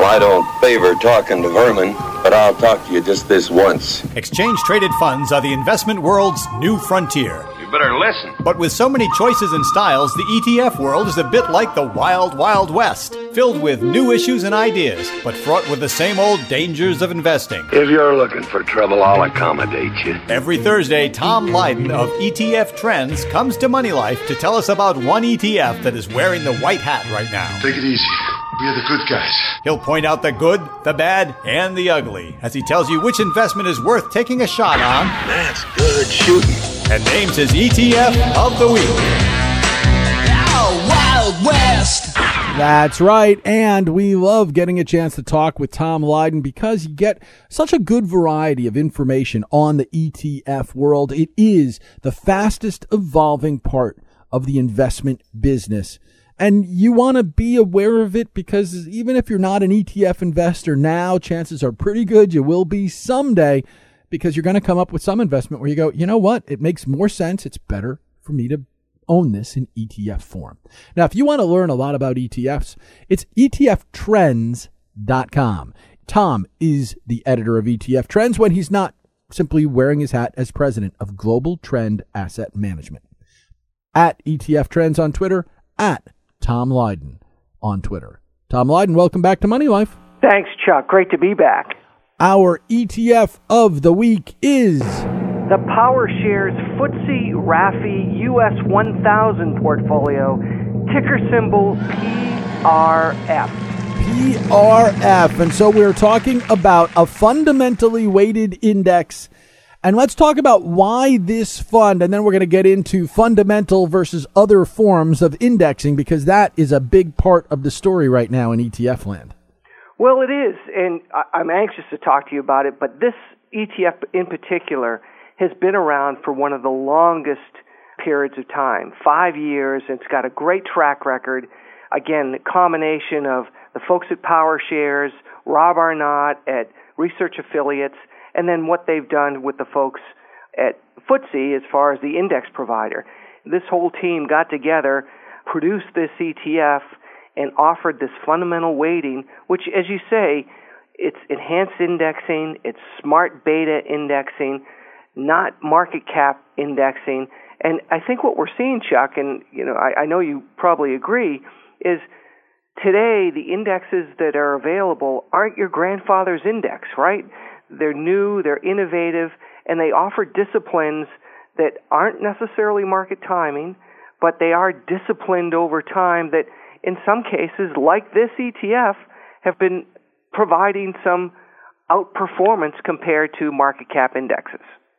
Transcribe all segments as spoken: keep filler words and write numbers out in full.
Well, I don't favor talking to vermin, but I'll talk to you just this once. Exchange-traded funds are the investment world's new frontier. You better listen. But with so many choices and styles, the E T F world is a bit like the wild, wild west, filled with new issues and ideas, but fraught with the same old dangers of investing. If you're looking for trouble, I'll accommodate you. Every Thursday, Tom Lydon of E T F Trends comes to Money Life to tell us about one E T F that is wearing the white hat right now. Take it easy. We're the good guys. He'll point out the good, the bad, and the ugly as he tells you which investment is worth taking a shot on. That's good shooting. And names his E T F of the week. Oh, Wild West! That's right, and we love getting a chance to talk with Tom Lydon because you get such a good variety of information on the E T F world. It is the fastest evolving part of the investment business. And you want to be aware of it because even if you're not an E T F investor now, chances are pretty good you will be someday, because you're going to come up with some investment where you go, you know what, it makes more sense. It's better for me to own this in E T F form. Now, if you want to learn a lot about E T Fs, it's E T F trends dot com. Tom is the editor of E T F Trends when he's not simply wearing his hat as president of Global Trend Asset Management. At E T F Trends on Twitter, at Tom Lydon on Twitter. Tom Lydon, welcome back to Money Life. Thanks, Chuck. Great to be back. Our E T F of the week is the PowerShares F T S E R A F I U S one thousand portfolio, ticker symbol P R F. P R F. And so we're talking about a fundamentally weighted index. And let's talk about why this fund, and then we're going to get into fundamental versus other forms of indexing, because that is a big part of the story right now in E T F land. Well, it is, and I'm anxious to talk to you about it, but this E T F in particular has been around for one of the longest periods of time, five years, and it's got a great track record. Again, the combination of the folks at PowerShares, Rob Arnott at Research Affiliates, and then what they've done with the folks at F T S E as far as the index provider. This whole team got together, produced this E T F, and offered this fundamental weighting, which, as you say, it's enhanced indexing, it's smart beta indexing, not market cap indexing. And I think what we're seeing, Chuck, and you know, I, I know you probably agree, is today the indexes that are available aren't your grandfather's index, right? They're new, they're innovative, and they offer disciplines that aren't necessarily market timing, but they are disciplined over time that, in some cases, like this E T F, have been providing some outperformance compared to market cap indexes.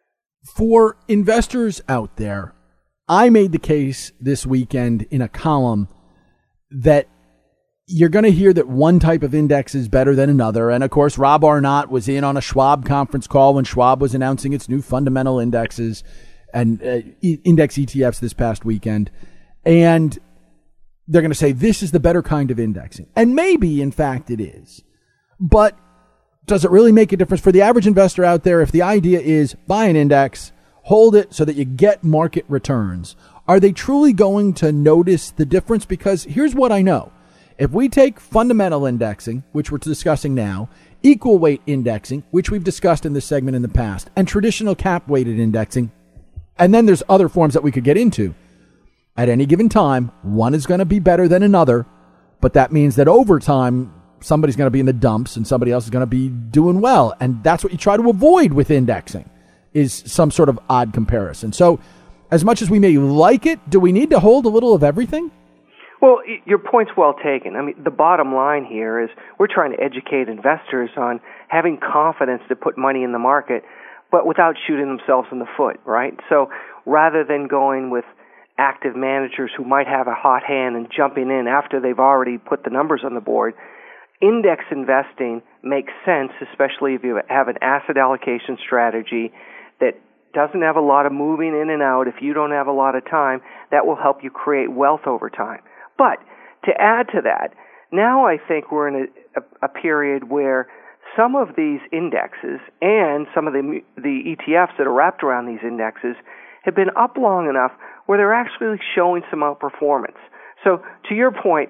For investors out there, I made the case this weekend in a column that you're going to hear that one type of index is better than another. And of course, Rob Arnott was in on a Schwab conference call when Schwab was announcing its new fundamental indexes and uh, index E T Fs this past weekend. And they're going to say this is the better kind of indexing. And maybe, in fact, it is. But does it really make a difference for the average investor out there if the idea is buy an index, hold it so that you get market returns? Are they truly going to notice the difference? Because here's what I know. If we take fundamental indexing, which we're discussing now, equal weight indexing, which we've discussed in this segment in the past, and traditional cap weighted indexing, and then there's other forms that we could get into, at any given time, one is going to be better than another, but that means that over time, somebody's going to be in the dumps and somebody else is going to be doing well. And that's what you try to avoid with indexing, is some sort of odd comparison. So as much as we may like it, do we need to hold a little of everything? Well, your point's well taken. I mean, the bottom line here is we're trying to educate investors on having confidence to put money in the market, but without shooting themselves in the foot, right? So rather than going with active managers who might have a hot hand and jumping in after they've already put the numbers on the board, index investing makes sense, especially if you have an asset allocation strategy that doesn't have a lot of moving in and out. If you don't have a lot of time, that will help you create wealth over time. But to add to that, now I think we're in a, a, a period where some of these indexes and some of the, the E T Fs that are wrapped around these indexes have been up long enough where they're actually showing some outperformance. So to your point,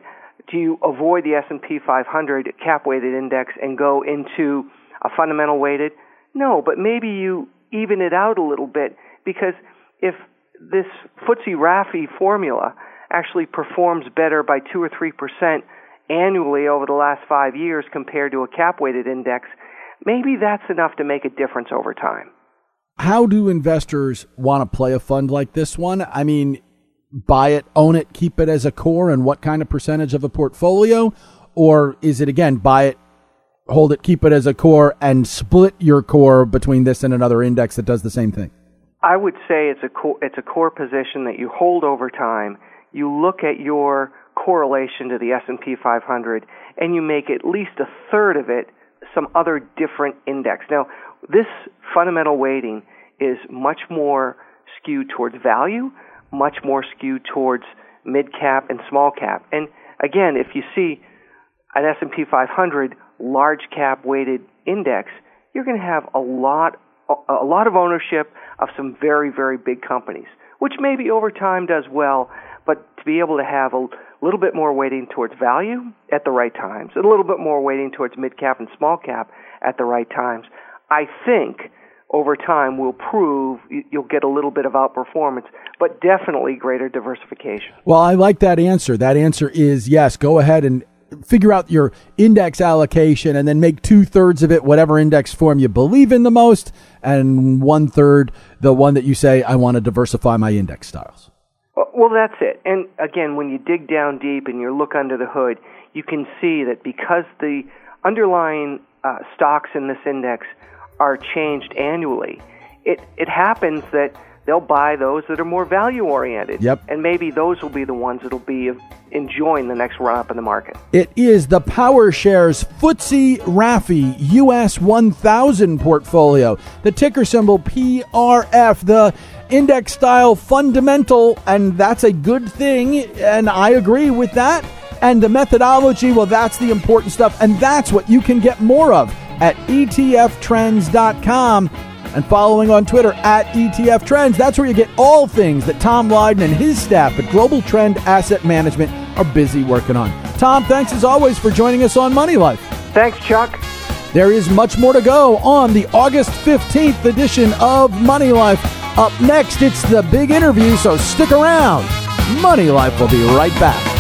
Do you avoid the S and P five hundred cap-weighted index and go into a fundamental weighted? No, but maybe you even it out a little bit, because if this F T S E R A F I formula actually performs better by two or three percent annually over the last five years compared to a cap-weighted index, maybe that's enough to make a difference over time. How do investors want to play a fund like this one? I mean, buy it, own it, keep it as a core, and what kind of percentage of a portfolio? Or is it, again, buy it, hold it, keep it as a core, and split your core between this and another index that does the same thing? I would say it's a core, it's a core position that you hold over time. You look at your correlation to the S and P five hundred, and you make at least a third of it some other different index. Now, this fundamental weighting is much more skewed towards value, much more skewed towards mid-cap and small-cap. And again, if you see an S and P five hundred large-cap weighted index, you're going to have a lot, a lot of ownership of some very, very big companies, which maybe over time does well, but to be able to have a little bit more weighting towards value at the right times, and a little bit more weighting towards mid-cap and small-cap at the right times, I think over time will prove you'll get a little bit of outperformance, but definitely greater diversification. Well, I like that answer. That answer is yes, go ahead and figure out your index allocation and then make two-thirds of it whatever index form you believe in the most, and one-third the one that you say, I want to diversify my index styles. Well, that's it. And again, when you dig down deep and you look under the hood, you can see that because the underlying uh, stocks in this index are changed annually, it, it happens that they'll buy those that are more value-oriented. Yep. And maybe those will be the ones that will be enjoying the next run-up in the market. It is the PowerShares F T S E R A F I U S one thousand portfolio. The ticker symbol P R F, the index style fundamental, and that's a good thing, and I agree with that. And the methodology, well, that's the important stuff, and that's what you can get more of at E T F trends dot com. And following on Twitter at E T F Trends. That's where you get all things that Tom Lydon and his staff at Global Trend Asset Management are busy working on. Tom, thanks as always for joining us on Money Life. Thanks, Chuck. There is much more to go on the August fifteenth edition of Money Life. Up next, it's the big interview, so stick around. Money Life will be right back.